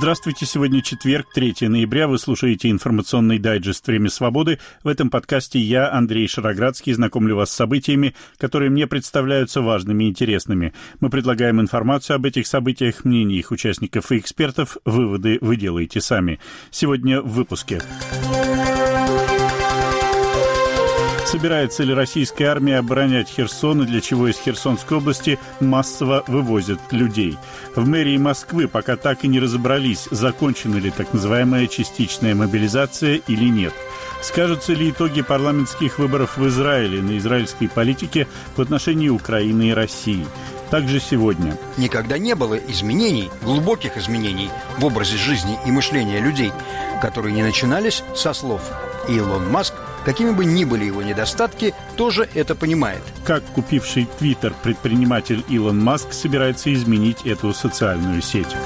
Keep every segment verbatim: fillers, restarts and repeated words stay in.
Здравствуйте, сегодня четверг, третьего ноября. Вы слушаете информационный дайджест «Время свободы». В этом подкасте я, Андрей Шароградский, знакомлю вас с событиями, которые мне представляются важными и интересными. Мы предлагаем информацию об этих событиях, мнения их участников и экспертов. Выводы вы делаете сами. Сегодня в выпуске. Собирается ли российская армия оборонять Херсон и для чего из Херсонской области массово вывозят людей? В мэрии Москвы пока так и не разобрались, закончена ли так называемая частичная мобилизация или нет. Скажутся ли итоги парламентских выборов в Израиле на израильской политике в отношении Украины и России? Также сегодня. Никогда не было изменений, глубоких изменений в образе жизни и мышления людей, которые не начинались со слов. И Илон Маск, какими бы ни были его недостатки, тоже это понимает. Как купивший Твиттер предприниматель Илон Маск собирается изменить эту социальную сеть?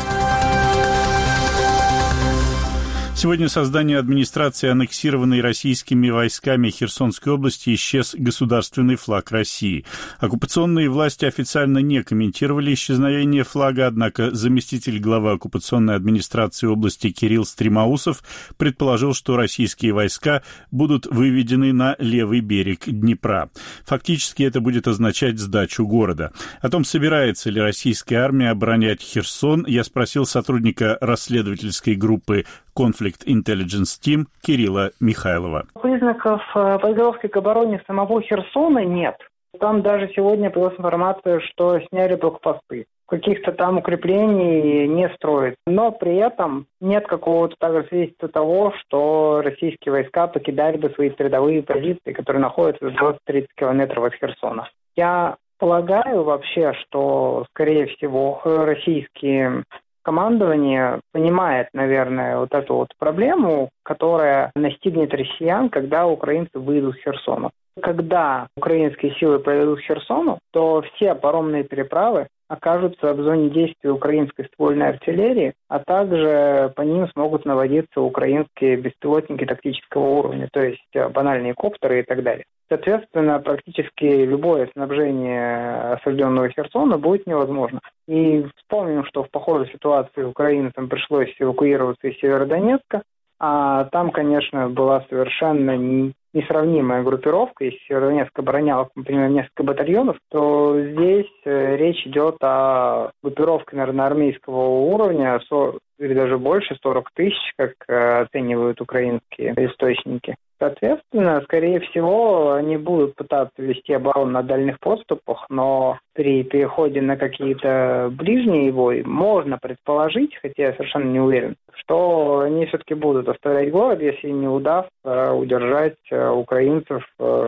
Сегодня со здания администрации, аннексированной российскими войсками Херсонской области, исчез государственный флаг России. Оккупационные власти официально не комментировали исчезновение флага, однако заместитель главы оккупационной администрации области Кирилл Стремоусов предположил, что российские войска будут выведены на левый берег Днепра. Фактически это будет означать сдачу города. О том, собирается ли российская армия оборонять Херсон, я спросил сотрудника расследовательской группы Conflict Intelligence Team Кирилла Михайлова. Признаков подготовки к обороне самого Херсона нет. Там даже сегодня появилась информация, что сняли блокпосты. Каких-то там укреплений не строят. Но при этом нет какого-то также свидетельства того, что российские войска покидали бы свои передовые позиции, которые находятся в двадцать-тридцать километров от Херсона. Я полагаю вообще, что, скорее всего, российские командование понимает, наверное, вот эту вот проблему, которая настигнет россиян, когда украинцы выйдут с Херсона. Когда украинские силы подойдут к Херсону, то все паромные переправы окажутся в зоне действия украинской ствольной артиллерии, а также по ним смогут наводиться украинские беспилотники тактического уровня, то есть банальные коптеры и так далее. Соответственно, практически любое снабжение осажденного Херсона будет невозможно. И вспомним, что в похожей ситуации украинцам пришлось эвакуироваться из Северодонецка, а там, конечно, была совершенно несравнимая группировка. Если Северодонецк оборонял, например, несколько батальонов, то здесь речь идет о группировке, наверное, армейского уровня, или даже больше, сорок тысяч, как оценивают украинские источники. Соответственно, скорее всего, они будут пытаться вести оборону на дальних подступах, но при переходе на какие-то ближние бои можно предположить, хотя я совершенно не уверен, что они все-таки будут оставлять город, если не удастся удержать украинцев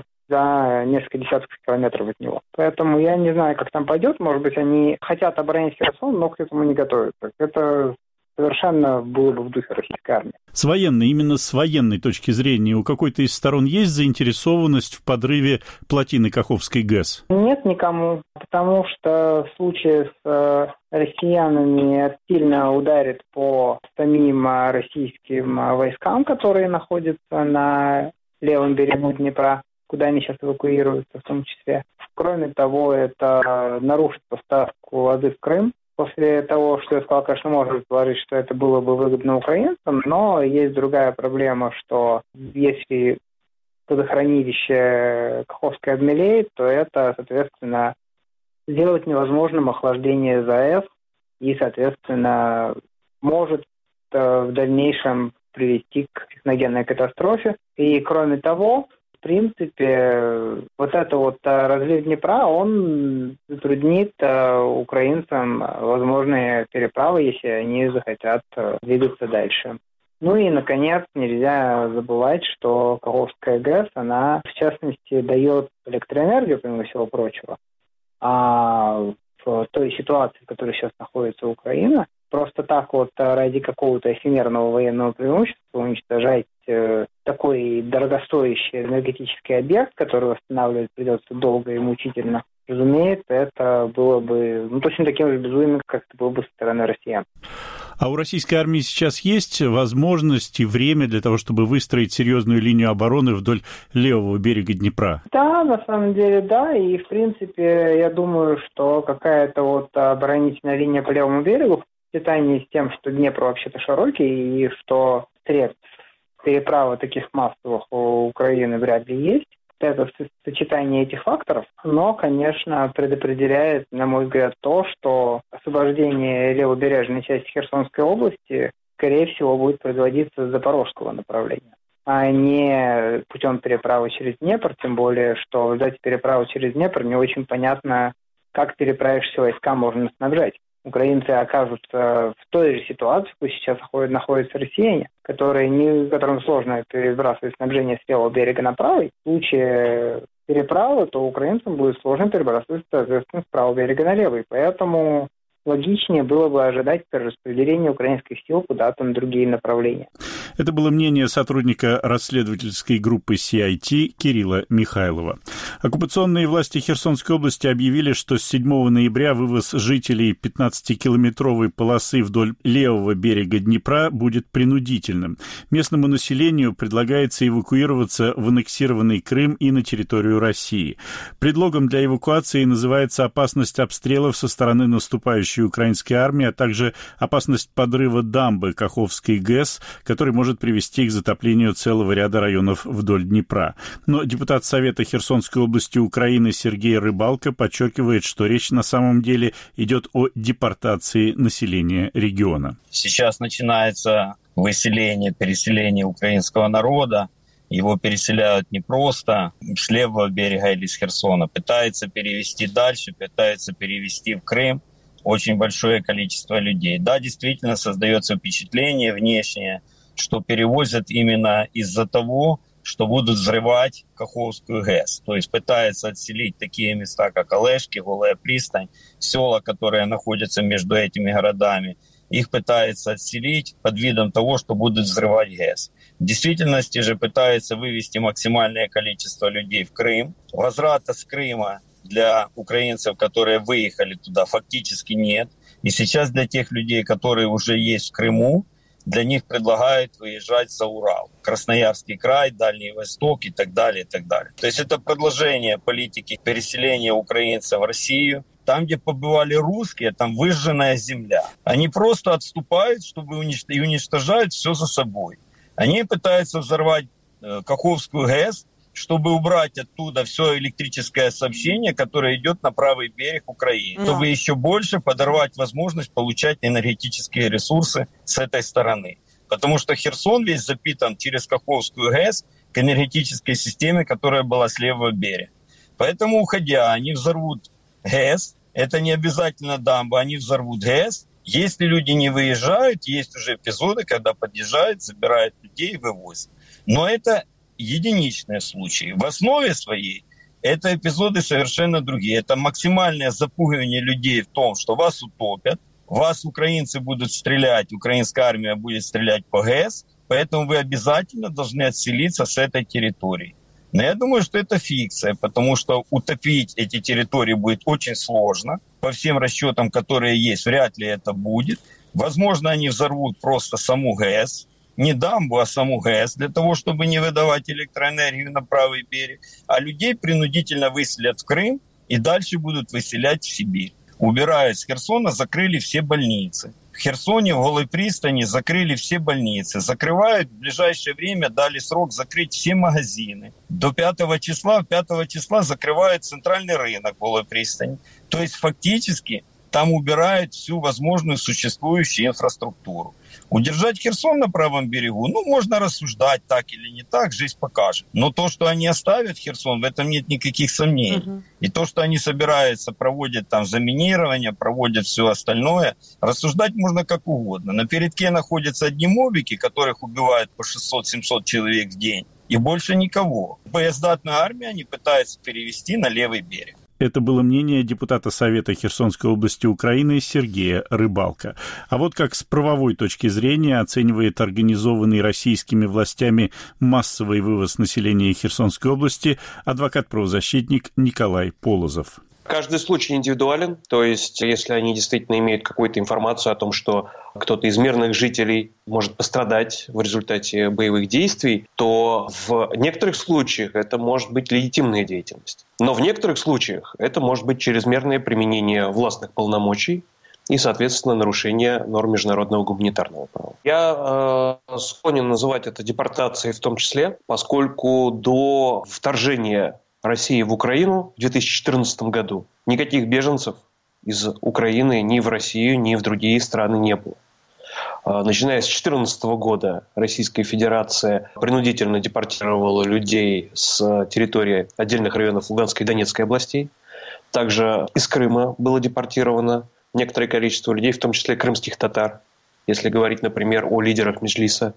за несколько десятков километров от него. Поэтому я не знаю, как там пойдет. Может быть, они хотят оборонять Херсон, но к этому не готовятся. Это совершенно было бы в духе российской армии. С военной, именно с военной точки зрения, у какой-то из сторон есть заинтересованность в подрыве плотины Каховской ГЭС? Нет никому, потому что в случае с э, россиянами сильно ударит по самим российским войскам, которые находятся на левом берегу Днепра, куда они сейчас эвакуируются в том числе. Кроме того, это нарушит поставку воды в Крым. После того, что я сказал, конечно, можно предположить, что это было бы выгодно украинцам, но есть другая проблема, что если водохранилище Каховское обмелеет, то это, соответственно, сделать невозможным охлаждение ЗАЭС и, соответственно, может в дальнейшем привести к техногенной катастрофе. И, кроме того, в принципе, вот это вот разлив Днепра, он затруднит украинцам возможные переправы, если они захотят двигаться дальше. Ну и, наконец, нельзя забывать, что Каховская ГЭС, она, в частности, дает электроэнергию, помимо всего прочего. А в той ситуации, в которой сейчас находится Украина, просто так вот ради какого-то эфемерного военного преимущества уничтожать э, такой дорогостоящий энергетический объект, который восстанавливать придется долго и мучительно, разумеется, это было бы ну, точно таким же безумием, как это было бы со стороны россиян. А у российской армии сейчас есть возможность и время для того, чтобы выстроить серьезную линию обороны вдоль левого берега Днепра? Да, на самом деле, да. И, в принципе, я думаю, что какая-то вот оборонительная линия по левому берегу сочетании с тем, что Днепр вообще-то широкий, и что средств переправы таких массовых у Украины вряд ли есть, это сочетание этих факторов, но, конечно, предопределяет, на мой взгляд, то, что освобождение левобережной части Херсонской области, скорее всего, будет производиться с запорожского направления, а не путем переправы через Днепр, тем более, что в результате переправы через Днепр не очень понятно, как переправившиеся войска можно снабжать. Украинцы окажутся в той же ситуации, где сейчас находятся россияне, которые не, которым сложно перебрасывать снабжение с левого берега на правый. В случае переправы, то украинцам будет сложно перебрасывать, соответственно, с правого берега на левый. Поэтому логичнее было бы ожидать перераспределения украинских сил куда-то на другие направления. Это было мнение сотрудника расследовательской группы си ай ти Кирилла Михайлова. Оккупационные власти Херсонской области объявили, что с седьмого ноября вывоз жителей пятнадцатикилометровой полосы вдоль левого берега Днепра будет принудительным. Местному населению предлагается эвакуироваться в аннексированный Крым и на территорию России. Предлогом для эвакуации называется опасность обстрелов со стороны наступающей украинской армии, а также опасность подрыва дамбы Каховской ГЭС, который может привести к затоплению целого ряда районов вдоль Днепра. Но депутат Совета Херсонской области Украины Сергей Рыбалко подчеркивает, что речь на самом деле идет о депортации населения региона. Сейчас начинается выселение, переселение украинского народа. Его переселяют не просто с левого берега или с Херсона. Пытаются перевести дальше, пытаются перевести в Крым. Очень большое количество людей. Да, действительно создается впечатление внешнее, что перевозят именно из-за того, что будут взрывать Каховскую ГЭС. То есть пытаются отселить такие места, как Олешки, Голая пристань, села, которые находятся между этими городами. Их пытаются отселить под видом того, что будут взрывать ГЭС. В действительности же пытаются вывести максимальное количество людей в Крым. Возврата с Крыма для украинцев, которые выехали туда, фактически нет. И сейчас для тех людей, которые уже есть в Крыму, для них предлагают выезжать за Урал. Красноярский край, Дальний Восток и так далее, и так далее. То есть это продолжение политики переселения украинцев в Россию. Там, где побывали русские, там выжженная земля. Они просто отступают, чтобы уничтожать, и уничтожают все за собой. Они пытаются взорвать э, Каховскую ГЭС, чтобы убрать оттуда все электрическое сообщение, которое идет на правый берег Украины, да. Чтобы еще больше подорвать возможность получать энергетические ресурсы с этой стороны. Потому что Херсон весь запитан через Каховскую ГЭС к энергетической системе, которая была с левого берега. Поэтому, уходя, они взорвут ГЭС. Это не обязательно дамба, они взорвут ГЭС. Если люди не выезжают, есть уже эпизоды, когда подъезжают, забирают людей и вывозят. Но это единичные случаи. В основе своей это эпизоды совершенно другие. Это максимальное запугивание людей в том, что вас утопят, вас украинцы будут стрелять, украинская армия будет стрелять по ГЭС, поэтому вы обязательно должны отселиться с этой территории. Но я думаю, что это фикция, потому что утопить эти территории будет очень сложно. По всем расчетам, которые есть, вряд ли это будет. Возможно, они взорвут просто саму ГЭС, не дамбу, а саму ГЭС, для того, чтобы не выдавать электроэнергию на правый берег. А людей принудительно выселят в Крым и дальше будут выселять в Сибирь. Убирая с Херсона, закрыли все больницы. В Херсоне, в Голой пристани закрыли все больницы. Закрывают, в ближайшее время дали срок закрыть все магазины. До пятого числа, пятого числа закрывают центральный рынок Голой пристани. То есть фактически там убирают всю возможную существующую инфраструктуру. Удержать Херсон на правом берегу, ну, можно рассуждать, так или не так, жизнь покажет. Но то, что они оставят Херсон, в этом нет никаких сомнений. Uh-huh. И то, что они собираются, проводят там заминирование, проводят все остальное, рассуждать можно как угодно. На передке находятся одни мобики, которых убивают по шестьсот-семьсот человек в день, и больше никого. Боездатную армию они пытаются перевести на левый берег. Это было мнение депутата Совета Херсонской области Украины Сергея Рыбалко. А вот как с правовой точки зрения оценивает организованный российскими властями массовый вывоз населения Херсонской области адвокат-правозащитник Николай Полозов. Каждый случай индивидуален, то есть если они действительно имеют какую-то информацию о том, что кто-то из мирных жителей может пострадать в результате боевых действий, то в некоторых случаях это может быть легитимная деятельность. Но в некоторых случаях это может быть чрезмерное применение властных полномочий и, соответственно, нарушение норм международного гуманитарного права. Я э, склонен называть это депортацией в том числе, поскольку до вторжения России в Украину в две тысячи четырнадцатом году никаких беженцев из Украины ни в Россию, ни в другие страны не было. Начиная с две тысячи четырнадцатого года Российская Федерация принудительно депортировала людей с территории отдельных районов Луганской и Донецкой областей. Также из Крыма было депортировано некоторое количество людей, в том числе крымских татар, если говорить, например, о лидерах Меджлиса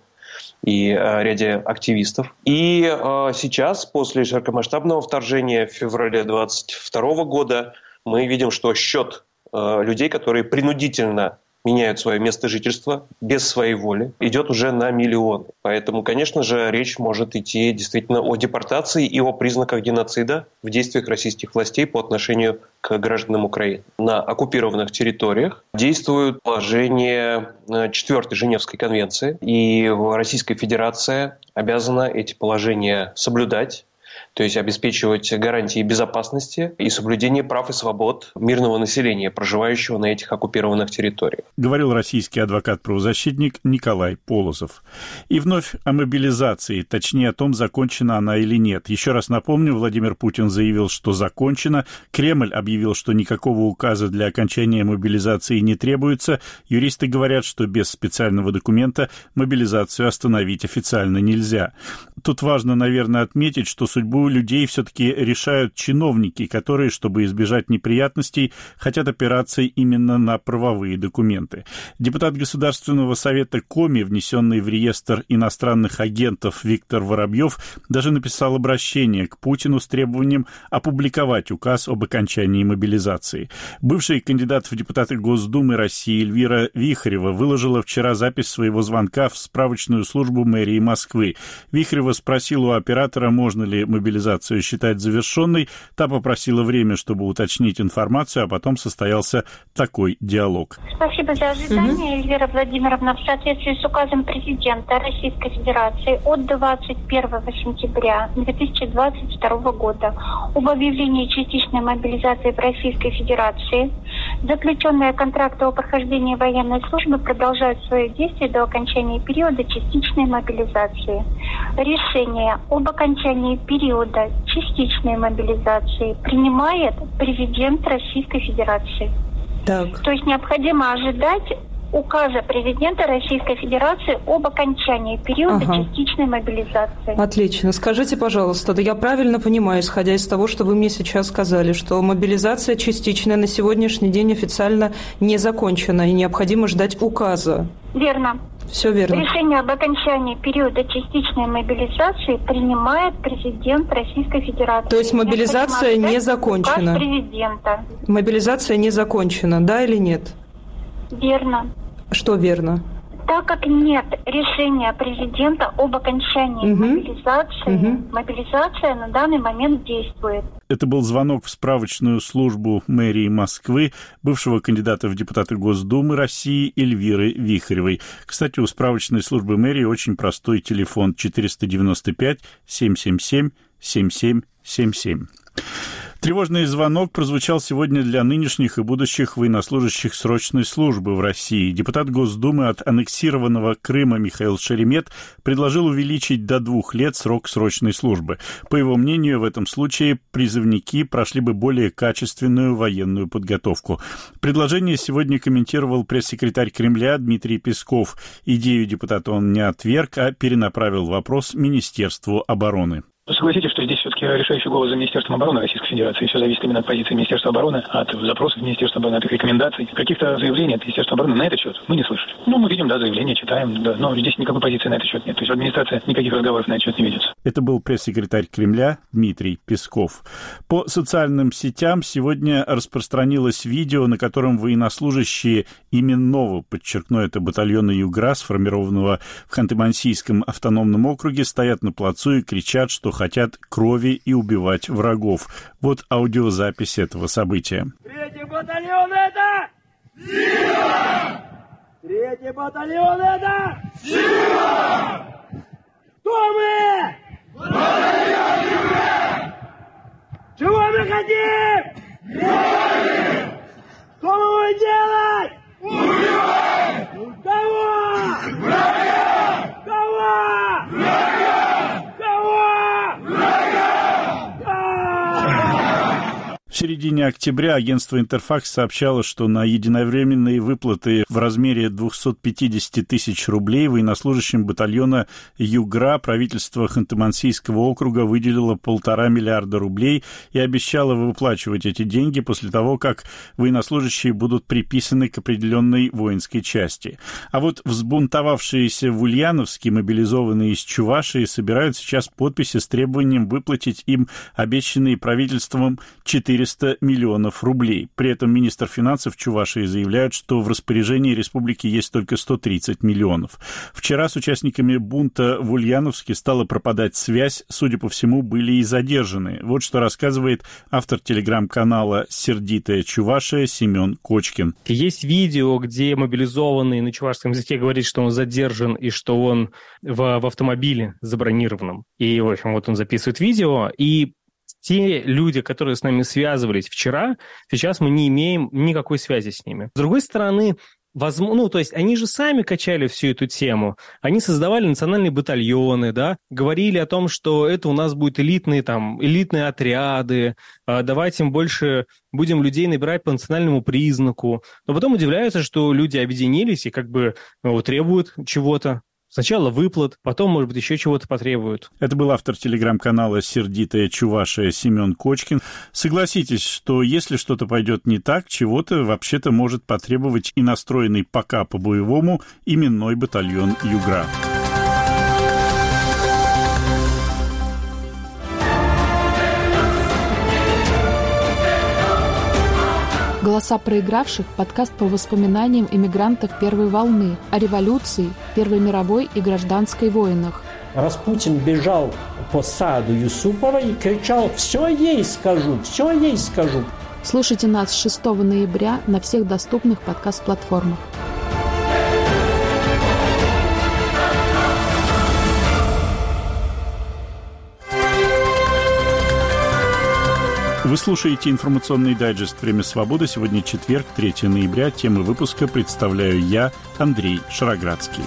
и ряде активистов. И сейчас, после широкомасштабного вторжения в феврале две тысячи двадцать второго года, мы видим, что счет людей, которые принудительно меняют свое место жительства без своей воли, идет уже на миллионы. Поэтому, конечно же, речь может идти действительно о депортации и о признаках геноцида в действиях российских властей по отношению к гражданам Украины. На оккупированных территориях действует положение четвёртой Женевской конвенции, и Российская Федерация обязана эти положения соблюдать, то есть обеспечивать гарантии безопасности и соблюдения прав и свобод мирного населения, проживающего на этих оккупированных территориях. Говорил российский адвокат-правозащитник Николай Полозов. И вновь о мобилизации, точнее о том, закончена она или нет. Еще раз напомню, Владимир Путин заявил, что закончена. Кремль объявил, что никакого указа для окончания мобилизации не требуется. Юристы говорят, что без специального документа мобилизацию остановить официально нельзя. Тут важно, наверное, отметить, что судьбу людей все-таки решают чиновники, которые, чтобы избежать неприятностей, хотят опираться именно на правовые документы. Депутат Государственного совета Коми, внесенный в реестр иностранных агентов Виктор Воробьев, даже написал обращение к Путину с требованием опубликовать указ об окончании мобилизации. Бывший кандидат в депутаты Госдумы России Эльвира Вихарева выложила вчера запись своего звонка в справочную службу мэрии Москвы. Вихарева спросила у оператора, можно ли мобилизацию считать завершенной. Та попросила время, чтобы уточнить информацию, а потом состоялся такой диалог. Спасибо за ожидание, угу. Эльвира Владимировна. В соответствии с указом президента Российской Федерации от двадцать первого сентября две тысячи двадцать второго года об объявлении частичной мобилизации в Российской Федерации, заключенные контракты о прохождении военной службы продолжают свое действие до окончания периода частичной мобилизации. Решение об окончании периода частичной мобилизации принимает президент Российской Федерации. Так. То есть необходимо ожидать указа президента Российской Федерации об окончании периода ага. частичной мобилизации. Отлично. Скажите, пожалуйста, да я правильно понимаю, исходя из того, что вы мне сейчас сказали, что мобилизация частичная на сегодняшний день официально не закончена и необходимо ждать указа? Верно. Все верно. Решение об окончании периода частичной мобилизации принимает президент Российской Федерации. То есть мобилизация не закончена? Указ президента. Мобилизация не закончена, да или нет? Верно. Что верно? Так как нет решения президента об окончании угу. мобилизации, угу. мобилизация на данный момент действует. Это был звонок в справочную службу мэрии Москвы бывшего кандидата в депутаты Госдумы России Эльвиры Вихаревой. Кстати, у справочной службы мэрии очень простой телефон четыреста девяносто пять семьсот семьдесят семь семьдесят семь семьдесят семь. Тревожный звонок прозвучал сегодня для нынешних и будущих военнослужащих срочной службы в России. Депутат Госдумы от аннексированного Крыма Михаил Шеремет предложил увеличить до двух лет срок срочной службы. По его мнению, в этом случае призывники прошли бы более качественную военную подготовку. Предложение сегодня комментировал пресс-секретарь Кремля Дмитрий Песков. Идею депутата он не отверг, а перенаправил вопрос Министерству обороны. Согласитесь, что здесь все-таки решающий голос за Министерством обороны Российской Федерации. Все зависит именно от позиции Министерства обороны, от запросов Министерства обороны, от их рекомендаций. Каких-то заявлений от Министерства обороны на этот счет мы не слышали. Ну, мы видим, да, заявления, читаем, да, но здесь никакой позиции на этот счет нет. То есть администрация никаких разговоров на этот счет не ведется. Это был пресс-секретарь Кремля Дмитрий Песков. По социальным сетям сегодня распространилось видео, на котором военнослужащие именного, подчеркну это, батальона Югра, сформированного в Ханты-Мансийском автономном округе, стоят на плацу и кричат, что хотят крови и убивать врагов. Вот аудиозапись этого события. Третий батальон это... Сила! Третий батальон это... Сила! Кто мы? Батальон Югра! Чего мы хотим? Крови! Что мы будем делать? середине октября агентство «Интерфакс» сообщало, что на единовременные выплаты в размере двести пятьдесят тысяч рублей военнослужащим батальона «Югра» правительство Ханты-Мансийского округа выделило полтора миллиарда рублей и обещало выплачивать эти деньги после того, как военнослужащие будут приписаны к определенной воинской части. А вот взбунтовавшиеся в Ульяновске мобилизованные из Чувашии собирают сейчас подписи с требованием выплатить им обещанные правительством четыреста миллионов рублей. При этом министр финансов Чувашии заявляет, что в распоряжении республики есть только сто тридцать миллионов. Вчера с участниками бунта в Ульяновске стала пропадать связь, судя по всему, были и задержаны. Вот что рассказывает автор телеграм-канала «Сердитая Чувашия» Семен Кочкин. Есть видео, где мобилизованный на чувашском языке говорит, что он задержан и что он в, в автомобиле забронированном. И, в общем, вот он записывает видео, и те люди, которые с нами связывались вчера, сейчас мы не имеем никакой связи с ними. С другой стороны, возможно, ну, то есть они же сами качали всю эту тему. Они создавали национальные батальоны, да, говорили о том, что это у нас будут элитные, там, элитные отряды, давайте им больше будем людей набирать по национальному признаку. Но потом удивляются, что люди объединились и как бы ну, требуют чего-то. Сначала выплат, потом, может быть, еще чего-то потребуют. Это был автор телеграм-канала «Сердитая Чувашия» Семен Кочкин. Согласитесь, что если что-то пойдет не так, чего-то вообще-то может потребовать и настроенный пока по-боевому именной батальон «Югра». «Голоса проигравших» – подкаст по воспоминаниям эмигрантов первой волны, о революции, Первой мировой и гражданской войнах. Распутин бежал по саду Юсупова и кричал «Все ей скажу, все ей скажу». Слушайте нас с шестого ноября на всех доступных подкаст-платформах. Вы слушаете информационный дайджест «Время свободы». Сегодня четверг, третьего ноября. Темы выпуска представляю я, Андрей Шароградский.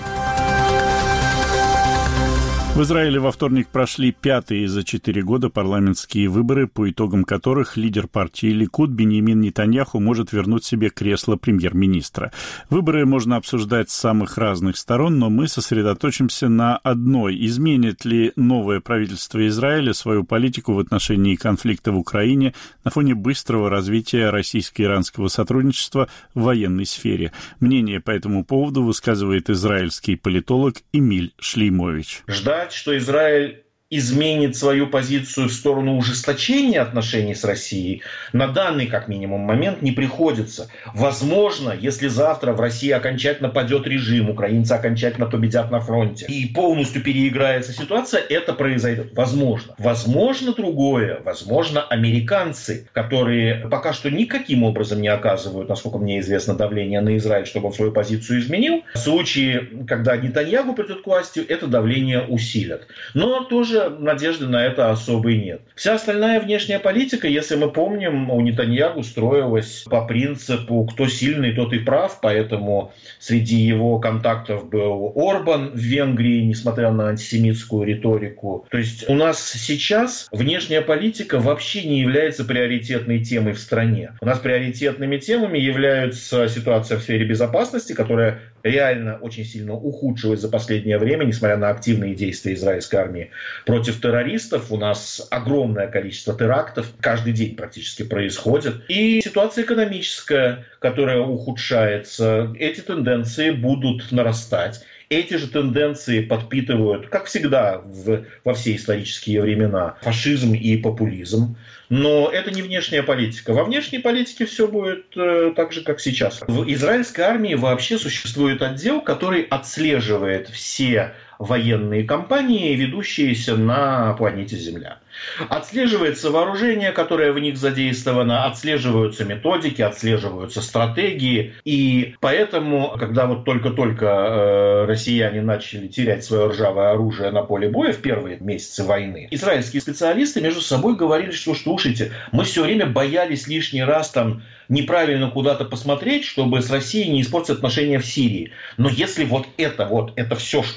В Израиле во вторник прошли пятые за четыре года парламентские выборы, по итогам которых лидер партии Ликуд Биньямин Нетаньяху может вернуть себе кресло премьер-министра. Выборы можно обсуждать с самых разных сторон, но мы сосредоточимся на одной. Изменит ли новое правительство Израиля свою политику в отношении конфликта в Украине на фоне быстрого развития российско-иранского сотрудничества в военной сфере? Мнение по этому поводу высказывает израильский политолог Эмиль Шлеймович. Ждать, что Израиль изменит свою позицию в сторону ужесточения отношений с Россией, на данный, как минимум, момент не приходится. Возможно, если завтра в России окончательно падет режим, украинцы окончательно победят на фронте и полностью переиграется ситуация, это произойдет. Возможно. Возможно другое. Возможно, американцы, которые пока что никаким образом не оказывают, насколько мне известно, давление на Израиль, чтобы он свою позицию изменил, в случае, когда Нетаньяху придет к власти, это давление усилят. Но тоже надежды на это особой нет. Вся остальная внешняя политика, если мы помним, у Нетаньяху строилась по принципу «кто сильный, тот и прав», поэтому среди его контактов был Орбан в Венгрии, несмотря на антисемитскую риторику. То есть у нас сейчас внешняя политика вообще не является приоритетной темой в стране. У нас приоритетными темами являются ситуация в сфере безопасности, которая реально очень сильно ухудшилась за последнее время, несмотря на активные действия израильской армии против террористов. У нас огромное количество терактов каждый день практически происходит. И ситуация экономическая, которая ухудшается. Эти тенденции будут нарастать. Эти же тенденции подпитывают, как всегда в, во все исторические времена, фашизм и популизм. Но это не внешняя политика. Во внешней политике все будет э, так же, как сейчас. В израильской армии вообще существует отдел, который отслеживает все военные кампании, ведущиеся на планете Земля. Отслеживается вооружение, которое в них задействовано, отслеживаются методики, отслеживаются стратегии. И поэтому, когда вот только-только э, россияне начали терять свое ржавое оружие на поле боя в первые месяцы войны, израильские специалисты между собой говорили, что, слушайте, мы все время боялись лишний раз там неправильно куда-то посмотреть, чтобы с Россией не испортить отношения в Сирии. Но если вот это вот, это все, что они могут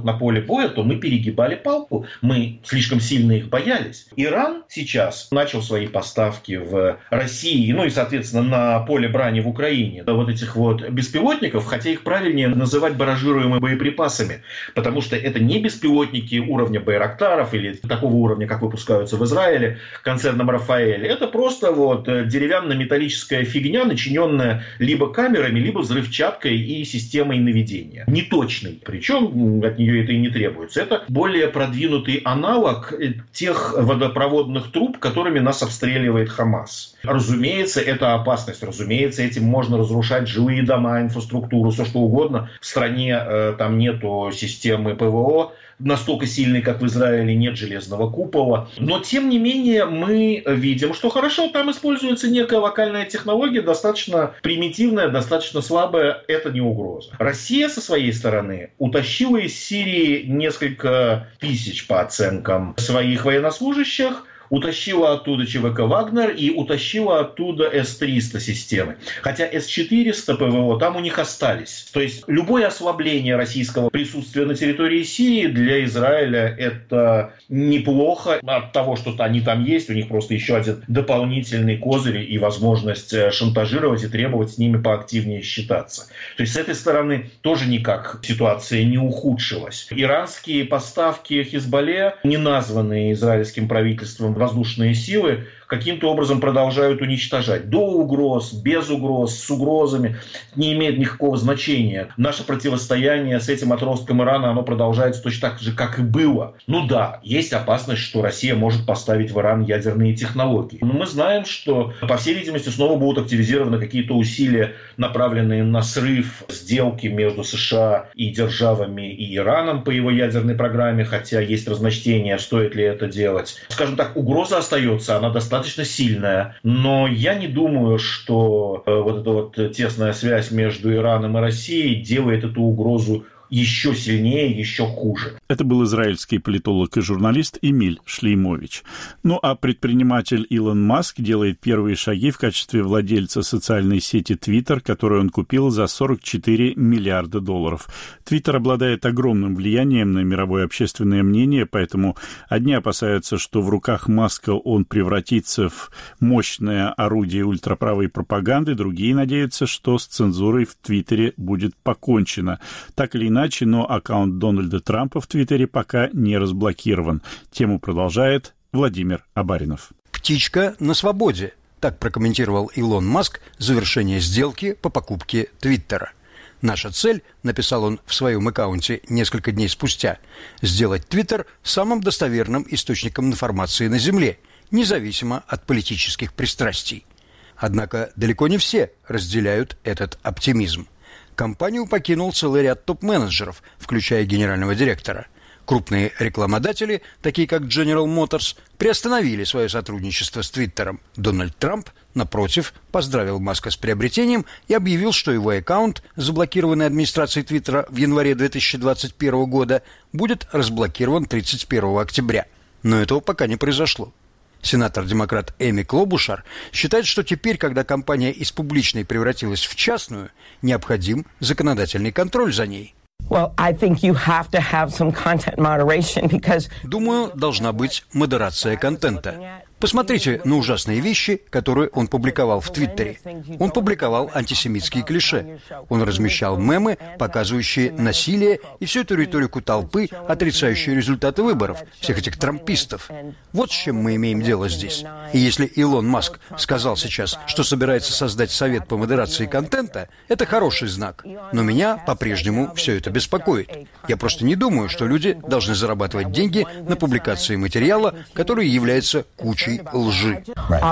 вот на поле боя, то мы перегибали палку, мы слишком сильно их боялись. Иран сейчас начал свои поставки в России, ну и, соответственно, на поле брани в Украине, вот этих вот беспилотников, хотя их правильнее называть баражируемыми боеприпасами, потому что это не беспилотники уровня Байрактаров или такого уровня, как выпускаются в Израиле концерном Рафаэль. Это просто вот деревянно-металлическая фигня, начиненная либо камерами, либо взрывчаткой и системой наведения. Неточный, причем от нее это и не требуется. Это более продвинутый аналог тех водопроводных труб, которыми нас обстреливает Хамас. Разумеется, это опасность. Разумеется, этим можно разрушать жилые дома, инфраструктуру, все что угодно. В стране э, там нету системы ПВО настолько сильной, как в Израиле, нет железного купола. Но, тем не менее, мы видим, что хорошо, там используется некая локальная технология, достаточно примитивная, достаточно слабая. Это не угроза. Россия, со своей стороны, утащила из Сирии несколько тысяч, по оценкам, своих военнослужащих, утащила оттуда ЧВК «Вагнер» и утащила оттуда эс триста системы. Хотя эс четыреста ПВО там у них остались. То есть любое ослабление российского присутствия на территории Сирии для Израиля это неплохо. От того, что они там есть, у них просто еще один дополнительный козырь и возможность шантажировать и требовать с ними поактивнее считаться. То есть с этой стороны тоже никак ситуация не ухудшилась. Иранские поставки Хизбалле, не названные израильским правительством воздушные силы, каким-то образом продолжают уничтожать. До угроз, без угроз, с угрозами. Не имеет никакого значения. Наше противостояние с этим отростком Ирана, оно продолжается точно так же, как и было. Ну да, есть опасность, что Россия может поставить в Иран ядерные технологии. Но мы знаем, что, по всей видимости, снова будут активизированы какие-то усилия, направленные на срыв сделки между США и державами и Ираном по его ядерной программе, хотя есть разночтения, стоит ли это делать. Скажем так, угроза остается, она достаточно достаточно сильная, но я не думаю, что э, вот эта вот тесная связь между Ираном и Россией делает эту угрозу еще сильнее, еще хуже. Это был израильский политолог и журналист Эмиль Шлеймович. Ну а предприниматель Илон Маск делает первые шаги в качестве владельца социальной сети Twitter, которую он купил за сорок четыре миллиарда долларов. Twitter обладает огромным влиянием на мировое общественное мнение, поэтому одни опасаются, что в руках Маска он превратится в мощное орудие ультраправой пропаганды, другие надеются, что с цензурой в Твиттере будет покончено. Так или иначе, но аккаунт Дональда Трампа в Твиттере пока не разблокирован. Тему продолжает Владимир Абаринов. «Птичка на свободе», так прокомментировал Илон Маск завершение сделки по покупке Твиттера. «Наша цель», написал он в своем аккаунте несколько дней спустя, сделать Твиттер самым достоверным источником информации на Земле, независимо от политических пристрастий. Однако далеко не все разделяют этот оптимизм. Компанию покинул целый ряд топ-менеджеров, включая генерального директора. Крупные рекламодатели, такие как General Motors, приостановили свое сотрудничество с Твиттером. Дональд Трамп, напротив, поздравил Маска с приобретением и объявил, что его аккаунт, заблокированный администрацией Твиттера в январе две тысячи двадцать первого года, будет разблокирован тридцать первого октября. Но этого пока не произошло. Сенатор-демократ Эми Клобушар считает, что теперь, когда компания из публичной превратилась в частную, необходим законодательный контроль за ней. Well, I think you have to have some content moderation because... Думаю, должна быть модерация контента. Посмотрите на ужасные вещи, которые он публиковал в Твиттере. Он публиковал антисемитские клише. Он размещал мемы, показывающие насилие и всю эту риторику толпы, отрицающую результаты выборов, всех этих трампистов. Вот с чем мы имеем дело здесь. И если Илон Маск сказал сейчас, что собирается создать совет по модерации контента, это хороший знак. Но меня по-прежнему все это беспокоит. Я просто не думаю, что люди должны зарабатывать деньги на публикации материала, который является кучей лжи.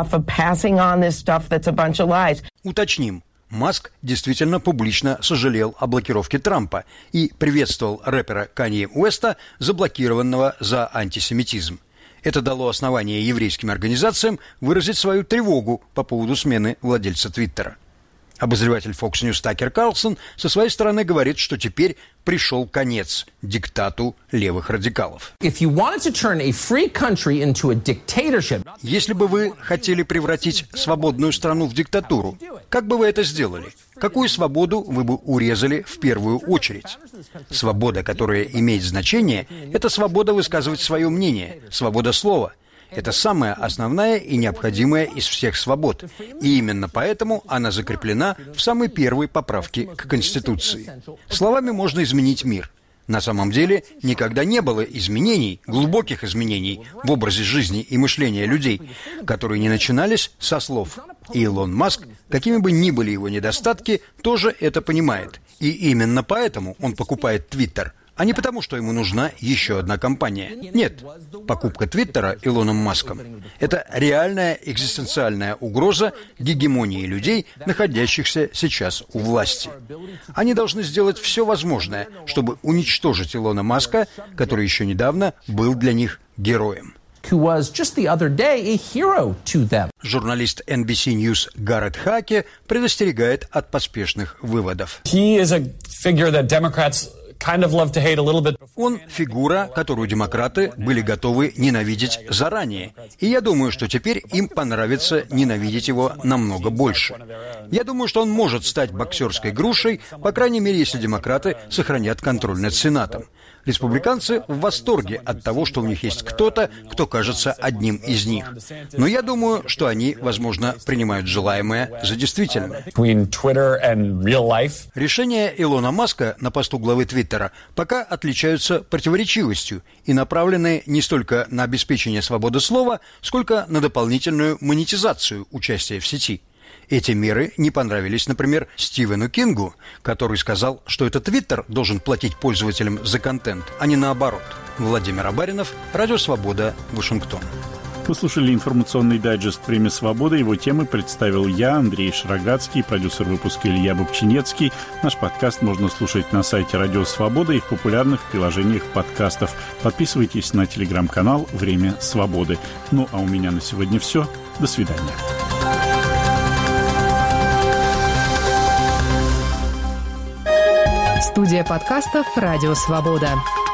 Уточним. Маск действительно публично сожалел о блокировке Трампа и приветствовал рэпера Канье Уэста, заблокированного за антисемитизм. Это дало основание еврейским организациям выразить свою тревогу по поводу смены владельца Твиттера. Обозреватель Fox News Такер Карлсон со своей стороны говорит, что теперь пришел конец диктату левых радикалов. Если бы вы хотели превратить свободную страну в диктатуру, как бы вы это сделали? какую свободу вы бы урезали в первую очередь? Свобода, которая имеет значение, это свобода высказывать свое мнение, свобода слова. Это самая основная и необходимая из всех свобод. И именно поэтому она закреплена в самой первой поправке к Конституции. Словами можно изменить мир. На самом деле никогда не было изменений, глубоких изменений в образе жизни и мышления людей, которые не начинались со слов. И Илон Маск, какими бы ни были его недостатки, тоже это понимает. И именно поэтому он покупает Твиттер, а не потому, что ему нужна еще одна компания. Нет, покупка Твиттера Илоном Маском – это реальная экзистенциальная угроза гегемонии людей, находящихся сейчас у власти. Они должны сделать все возможное, чтобы уничтожить Илона Маска, который еще недавно был для них героем. Журналист эн би си News Гаррет Хаке предостерегает от поспешных выводов. Он фигура, которую демократы были готовы ненавидеть заранее. И я думаю, что теперь им понравится ненавидеть его намного больше. Я думаю, что он может стать боксерской грушей, по крайней мере, если демократы сохранят контроль над Сенатом. Республиканцы в восторге от того, что у них есть кто-то, кто кажется одним из них. Но я думаю, что они, возможно, принимают желаемое за действительное. Решения Илона Маска на посту главы Твиттера пока отличаются противоречивостью и направлены не столько на обеспечение свободы слова, сколько на дополнительную монетизацию участия в сети. Эти меры не понравились, например, Стивену Кингу, который сказал, что это Твиттер должен платить пользователям за контент, а не наоборот. Владимир Абаринов, Радио Свобода, Вашингтон. Вы слушали информационный дайджест «Время свободы». Его темы представил я, Андрей Шрагацкий, продюсер выпуска Илья Бобчинецкий. Наш подкаст можно слушать на сайте Радио Свобода и в популярных приложениях подкастов. Подписывайтесь на телеграм-канал «Время свободы». Ну, а у меня на сегодня все. До свидания. Студия подкастов «Радио Свобода».